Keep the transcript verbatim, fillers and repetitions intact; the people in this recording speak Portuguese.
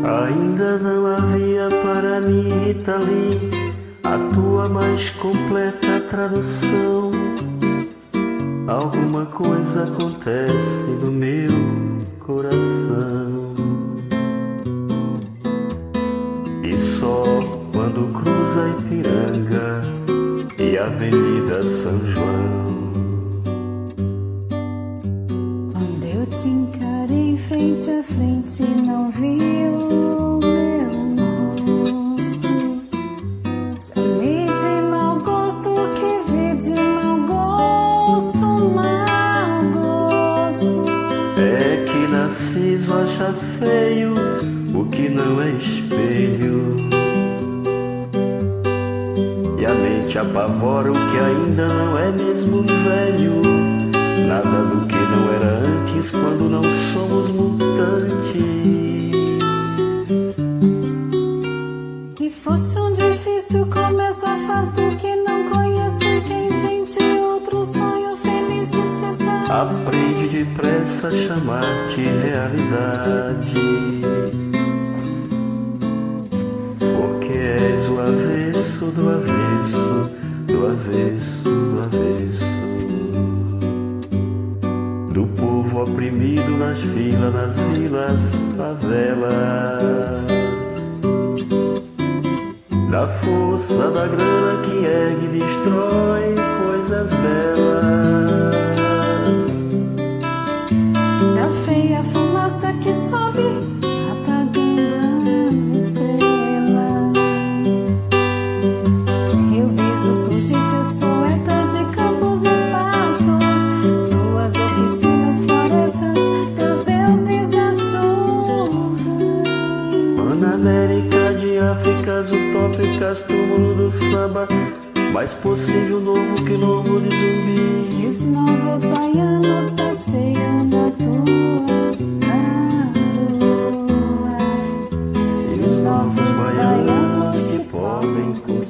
Ainda não havia para mim, Rita Lee, a tua mais completa tradução. Alguma coisa acontece no meu coração, e só quando cruza Ipiranga e a Avenida São João. Quando eu te encarei frente a frente, não vi o meu rosto. Chamei de mau gosto o que vi de mau gosto, mau gosto. É que Narciso acha feio o que não é espelho, e a mente apavora o que ainda não é mesmo velho. Nada do que não era antes quando não somos mutantes. E foste um difícil começo, afasto que não conheço, e que invente outro sonho feliz de cidade. Aprende depressa a chamar-te realidade, porque és o avesso do avesso, do avesso, do avesso, do povo oprimido nas filas, nas vilas, favelas, da força da grana que ergue e destrói coisas belas, Da feia fumaça que sobe, apagando as estrelas. Eu vejo surgir teus poetas de campos e espaços, tuas oficinas, florestas, teus deuses da chuva. Panamérica de Áfricas utópicas, túmulo do samba, mais possível novo que novo de zumbi. E os novos baianos passeiam na tua rua. E os novos baianos se podem com